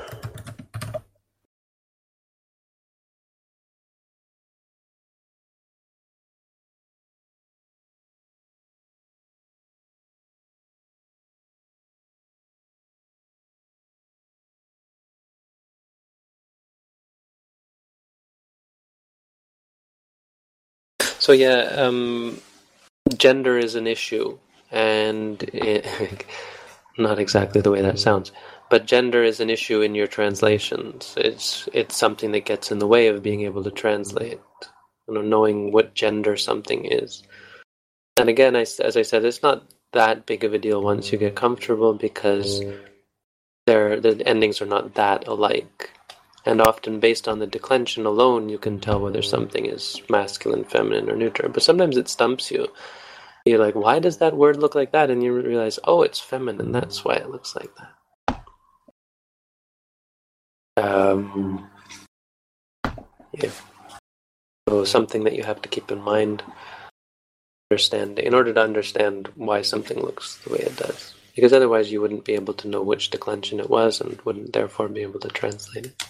So yeah, um, gender is an issue, and it, not exactly the way that sounds, but gender is an issue in your translations. It's it's something that gets in the way of being able to translate, you know, knowing what gender something is. And again, I, as I said, it's not that big of a deal once you get comfortable, because they're, the endings are not that alike. And often, based on the declension alone, you can tell whether something is masculine, feminine, or neuter. But sometimes it stumps you. You're like, why does that word look like that? And you realize, oh, it's feminine. That's why it looks like that. Um, yeah. So something that you have to keep in mind, understand in order to understand why something looks the way it does. Because otherwise, you wouldn't be able to know which declension it was, and wouldn't therefore be able to translate it.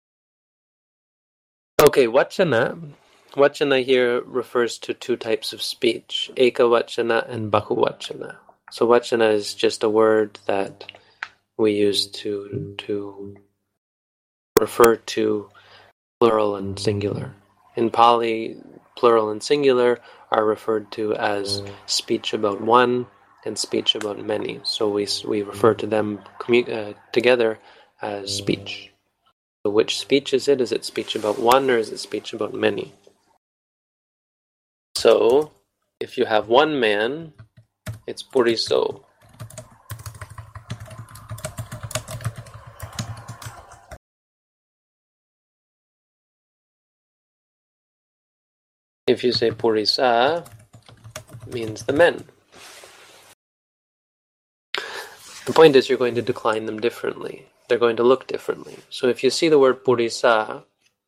Okay, Vachana. Vachana here refers to two types of speech, Eka Vachana and Bahu Vachana. So Vachana is just a word that we use to to refer to plural and singular. In Pali, plural and singular are referred to as speech about one and speech about many. So we we refer to them commu- uh, together as speech. So which speech is it? Is it speech about one, or is it speech about many? So, if you have one man, it's puriso. If you say purisa, it means the men. The point is, you're going to decline them differently. They're going to look differently. So if you see the word purisa,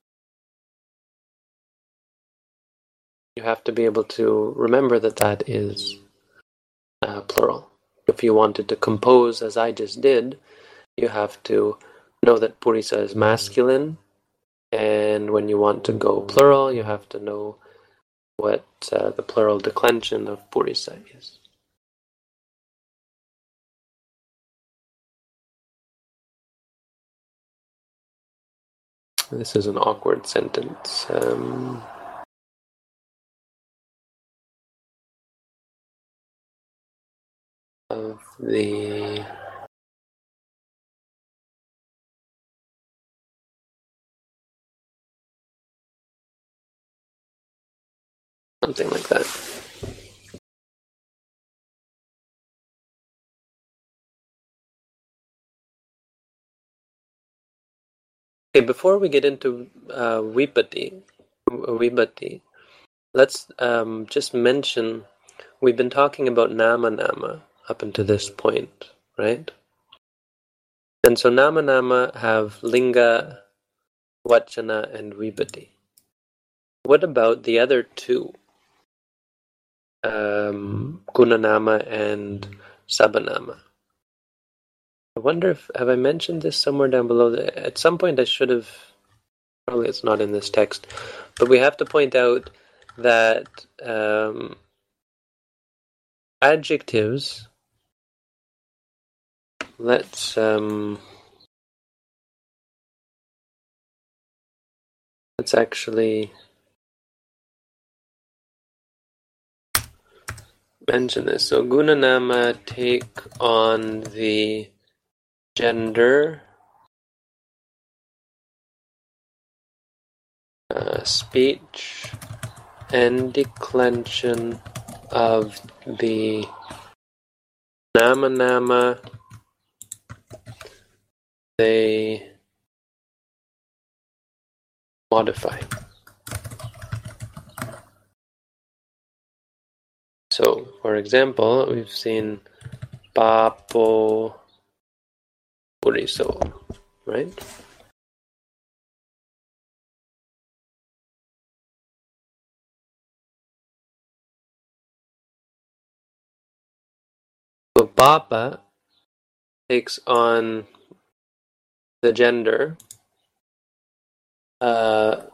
you have to be able to remember that that is uh, plural. If you wanted to compose, as I just did, you have to know that purisa is masculine, and when you want to go plural, you have to know what uh, the plural declension of purisa is. This is an awkward sentence. Um, of the something like that. Okay, before we get into uh, Vipatti, Vipatti, let's um, just mention, we've been talking about Nama Nama up until this point, right? And so Nama Nama have Linga, Vachana, and Vipatti. What about the other two? Um, Gunanama and Sabanama. I wonder if, have I mentioned this somewhere down below? At some point I should have, probably it's not in this text, but we have to point out that um, adjectives, let's, um, let's actually mention this. So Gunanama take on the gender, uh, speech, and declension of the Nama Nama. They modify. So, for example, we've seen Papo Puriso, right? So Papa takes on the gender. Uh,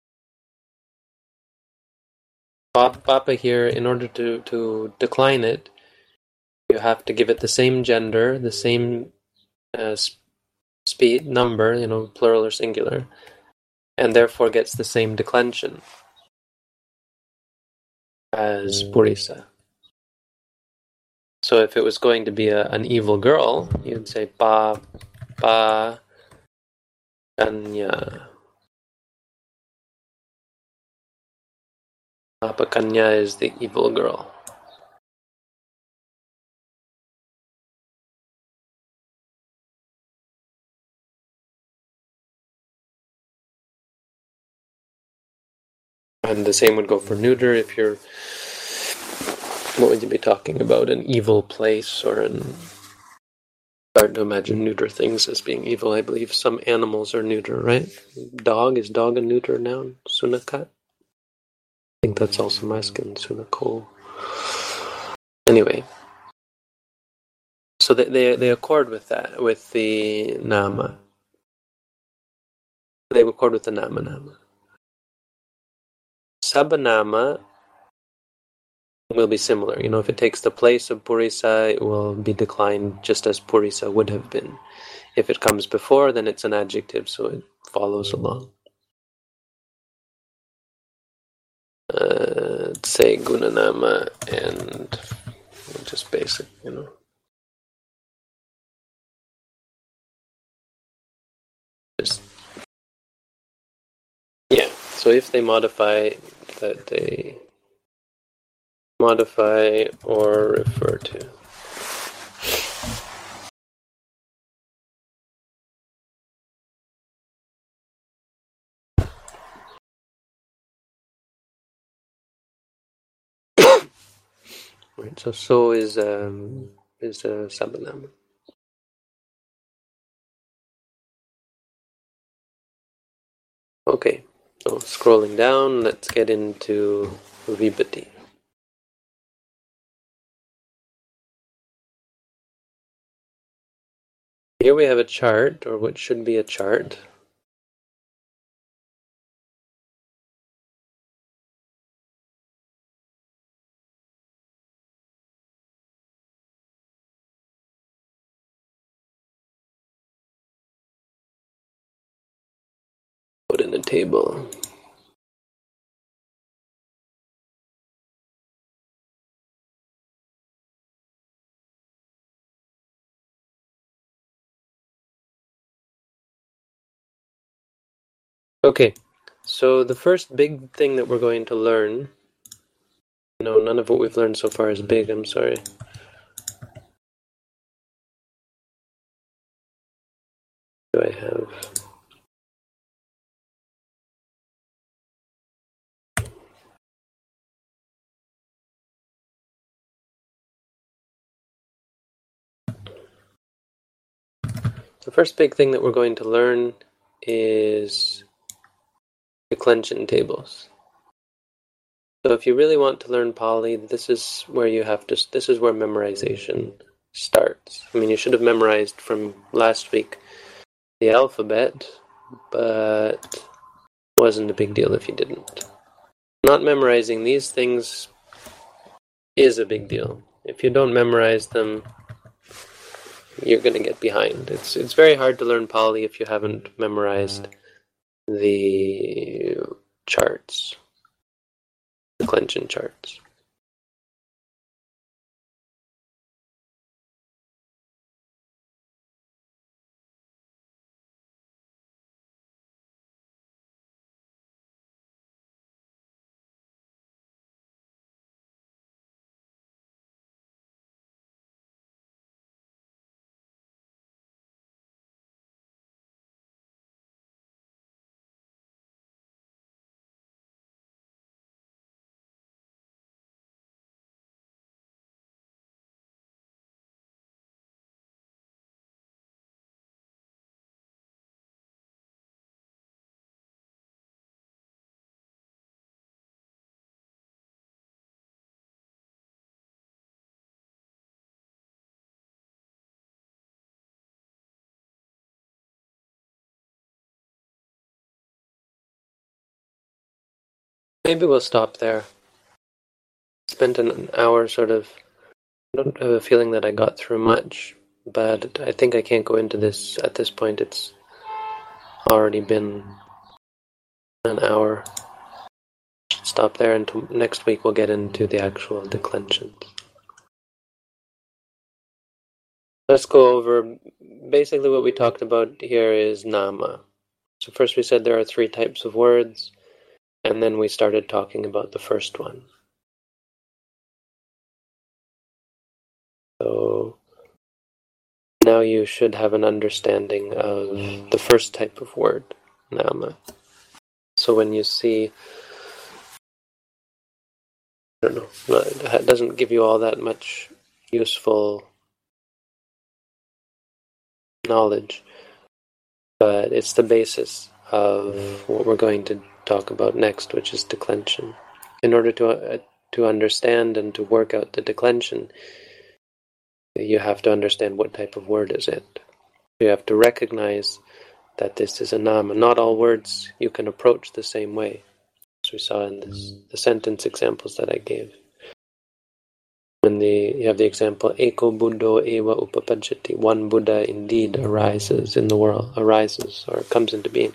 Papa here, in order to, to decline it, you have to give it the same gender, the same uh, speed, number, you know, plural or singular, and therefore gets the same declension as Purisa. So if it was going to be a, an evil girl, you'd say Pa, Pa, Kanya. Papa Kanya is the evil girl. And the same would go for neuter. If you're, what would you be talking about? An evil place, or an, hard to imagine neuter things as being evil. I believe some animals are neuter, right? Dog, is dog a neuter noun? Sunaka? I think that's also masculine, Sunako. Anyway. So they, they, they accord with that, with the nama. They accord with the nama nama. Sabanama will be similar. You know, if it takes the place of Purisa, it will be declined just as Purisa would have been. If it comes before, then it's an adjective, so it follows along. Uh, say Gunanama and just basic, you know. Just, yeah, so if they modify, that they modify or refer to. Right, so so is um is a uh, Sabanama. Okay, so scrolling down, let's get into Vibhati. Here we have a chart, or what should be a chart. Put in a table. Okay, so the first big thing that we're going to learn, no, none of what we've learned so far is big, I'm sorry. Do I have... The first big thing that we're going to learn is declension tables. So if you really want to learn Pali, this is where you have to, this is where memorization starts. I mean, you should have memorized from last week the alphabet, but it wasn't a big deal if you didn't. Not memorizing these things is a big deal. If you don't memorize them, you're going to get behind. It's it's very hard to learn Pali if you haven't memorized the charts, the declension charts. maybe we'll stop there. Spent an hour sort of, I don't have a feeling that I got through much, but I think I can't go into this at this point. It's already been an hour. Stop there, and next week we'll get into the actual declensions. Let's go over, basically what we talked about here is nama. So first we said there are three types of words, and then we started talking about the first one. So now you should have an understanding of the first type of word, nama. So when you see, I don't know, it doesn't give you all that much useful knowledge, but it's the basis of what we're going to talk about next, which is declension. In order to uh, to understand and to work out the declension, you have to understand what type of word is it. You have to recognize that this is a nama. Not all words you can approach the same way, as we saw in this, the sentence examples that I gave. When the you have the example, Eko Buddho Ewa Upapajjati, one Buddha indeed arises in the world, arises or comes into being.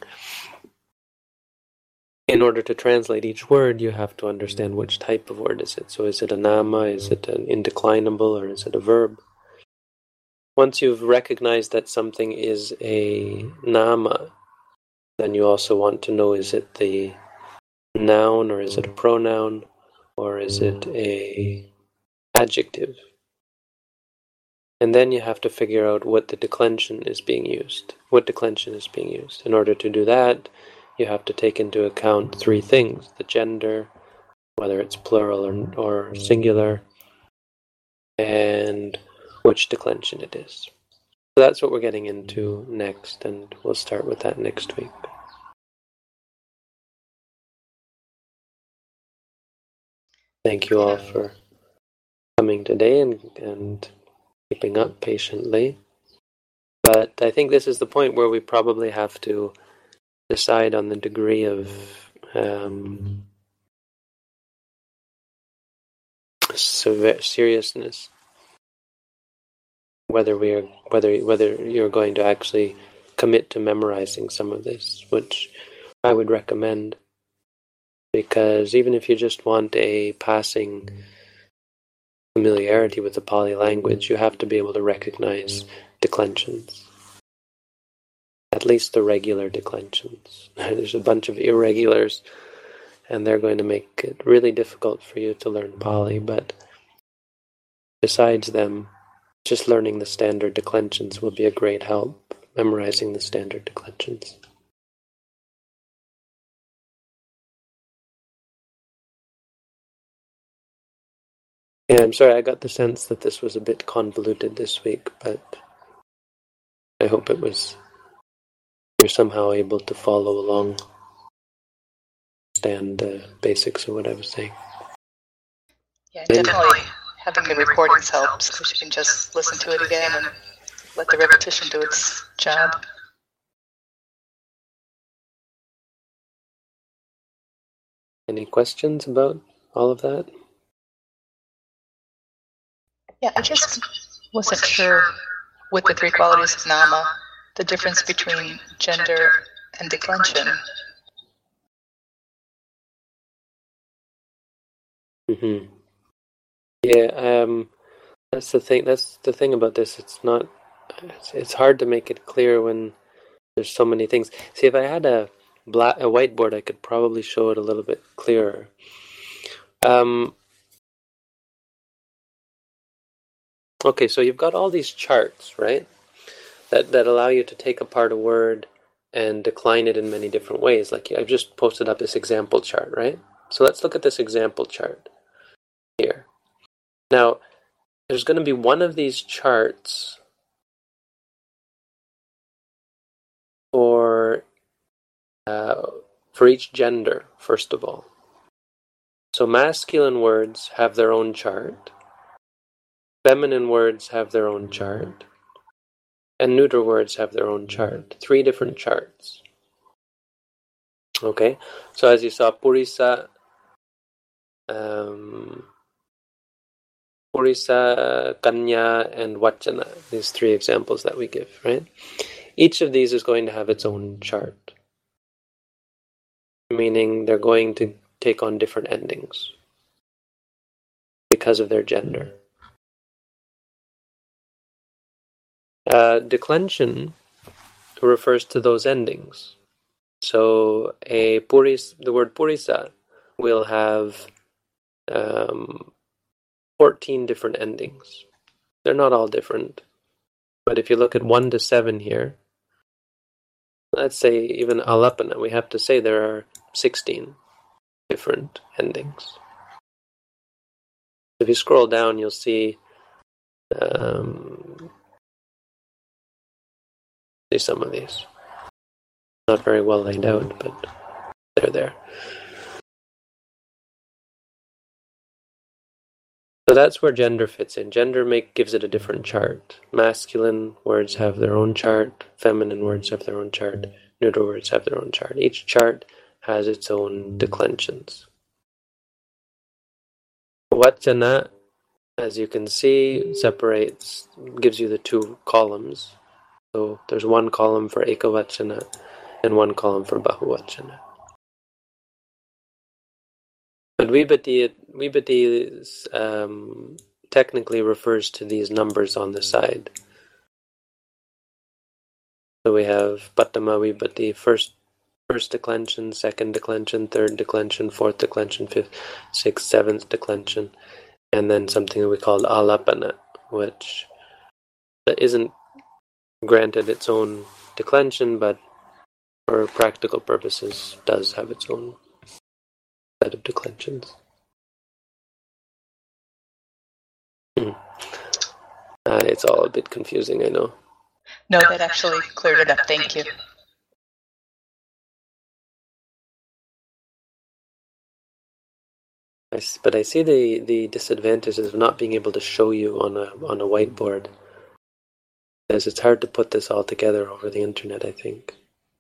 In order to translate each word, you have to understand which type of word is it. So is it a nama, is it an indeclinable, or is it a verb? Once you've recognized that something is a nama, then you also want to know, is it the noun, or is it a pronoun, or is it a adjective? And then you have to figure out what the declension is being used. What declension is being used. In order to do that, you have to take into account three things: the gender, whether it's plural or, or singular, and which declension it is. So that's what we're getting into next, and we'll start with that next week. Thank you all for coming today and, and keeping up patiently. But I think this is the point where we probably have to decide on the degree of um, seriousness, whether we are whether whether you're going to actually commit to memorizing some of this, which I would recommend, because even if you just want a passing familiarity with the Pali language, you have to be able to recognize declensions. At least the regular declensions. There's a bunch of irregulars, and they're going to make it really difficult for you to learn Pali, but besides them, just learning the standard declensions will be a great help, memorizing the standard declensions. Yeah, I'm sorry, I got the sense that this was a bit convoluted this week, but I hope it was, you're somehow able to follow along, understand the basics of what I was saying. Yeah, definitely having the recordings helps, because you can just listen to it again and let the repetition do its job. Any questions about all of that? Yeah, I just wasn't sure with the three qualities of nama, the difference between gender and declension. Mm-hmm. Yeah, um, that's the thing. That's the thing about this. It's not. It's, it's hard to make it clear when there's so many things. See, if I had a black a whiteboard, I could probably show it a little bit clearer. Um. Okay, so you've got all these charts, right? That that allow you to take apart a word and decline it in many different ways. Like I've just posted up this example chart, right? So let's look at this example chart here. Now, there's going to be one of these charts for uh, for each gender, first of all. So masculine words have their own chart. Feminine words have their own chart. And neuter words have their own chart. Three different charts. Okay, so as you saw, Purisa um, Purisa, Kanya, and Vachana. These three examples that we give, right? Each of these is going to have its own chart, meaning they're going to take on different endings because of their gender. Uh, declension refers to those endings. So a puris, the word purisa will have um, fourteen different endings. They're not all different. But if you look at one to seven here, let's say even alapana, we have to say there are sixteen different endings. If you scroll down, you'll see um, see some of these. Not very well laid out, but they're there. So that's where gender fits in. Gender make gives it a different chart. Masculine words have their own chart. Feminine words have their own chart. Neuter words have their own chart. Each chart has its own declensions. Vachana, as you can see, separates, gives you the two columns. So there's one column for ekavachana and one column for bahuvachana. But vibhati, vibhati um, technically refers to these numbers on the side. So we have patama vibhati, first first declension, second declension, third declension, fourth declension, fifth, sixth, seventh declension, and then something that we call alapana, which isn't granted its own declension, but for practical purposes does have its own set of declensions. Hmm. Uh, it's all a bit confusing, I know. No, that actually cleared it up. Thank you. I, but I see the, the disadvantages of not being able to show you on a on a whiteboard, because it's hard to put this all together over the internet, I think.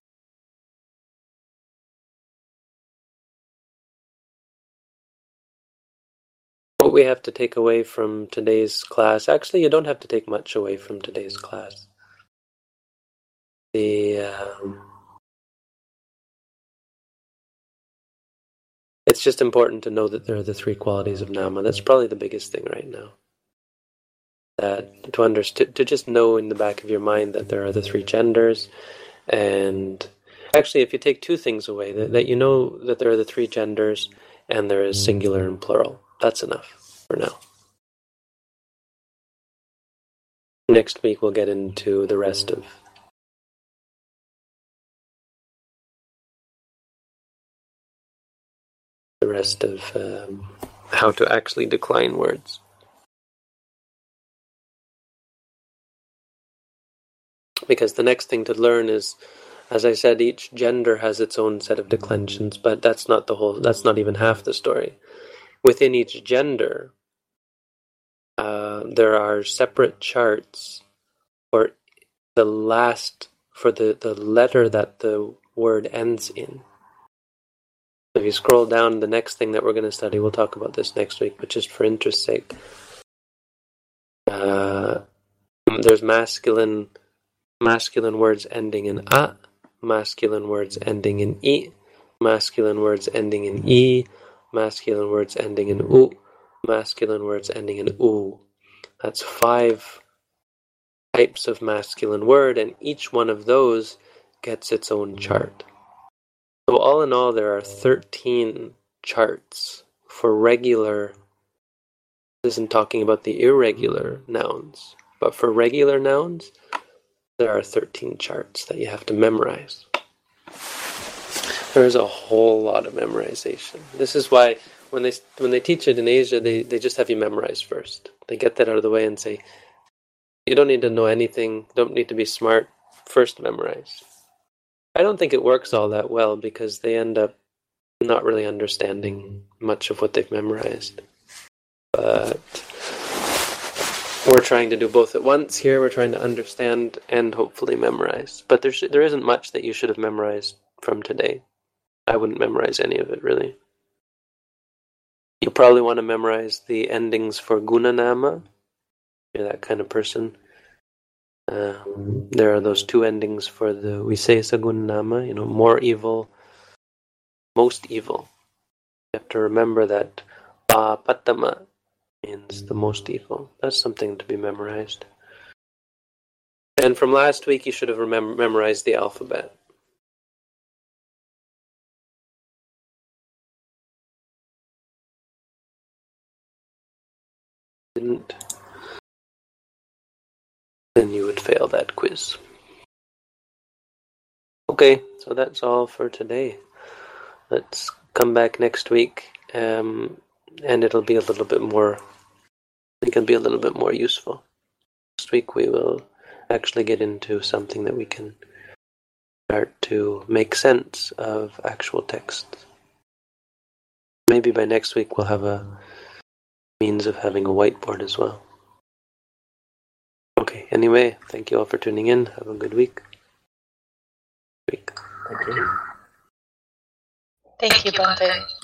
What we have to take away from today's class, actually you don't have to take much away from today's class. The um, it's just important to know that there are the three qualities of nama. That's probably the biggest thing right now. That to understand, to just know in the back of your mind that there are the three genders, and actually if you take two things away, that, that you know that there are the three genders and there is singular and plural, that's enough for now. Next week we'll get into the rest of the rest of um, how to actually decline words. Because the next thing to learn is, as I said, each gender has its own set of declensions, but that's not the whole, that's not even half the story. Within each gender, uh, there are separate charts for the last, for the, the letter that the word ends in. If you scroll down, the next thing that we're going to study, we'll talk about this next week, but just for interest's sake, uh, there's masculine masculine words ending in a, masculine words ending in i, masculine words ending in e, masculine words ending in u, masculine words ending in u. That's five types of masculine word, and each one of those gets its own chart. So all in all, there are thirteen charts for regular. This isn't talking about the irregular nouns, but for regular nouns, there are thirteen charts that you have to memorize. There's a whole lot of memorization. This is why when they when they teach it in Asia, they, they just have you memorize first. They get that out of the way and say, you don't need to know anything, don't need to be smart, first memorize. I don't think it works all that well because they end up not really understanding much of what they've memorized. But we're trying to do both at once here. We're trying to understand and hopefully memorize. But there sh- there isn't much that you should have memorized from today. I wouldn't memorize any of it, really. You probably want to memorize the endings for Gunanama. You're that kind of person. Um, there are those two endings for the Visesa Gunanama, you know, more evil, most evil. You have to remember that Papattama means the most evil. That's something to be memorized. And from last week, you should have remem- memorized the alphabet. Didn't, then you would fail that quiz. Okay, so that's all for today. Let's come back next week, um, and it'll be a little bit more, it can be a little bit more useful. Next week we will actually get into something that we can start to make sense of actual texts. Maybe by next week we'll have a means of having a whiteboard as well. Okay, anyway, thank you all for tuning in. Have a good week. week. Thank you. Thank you, Bhante.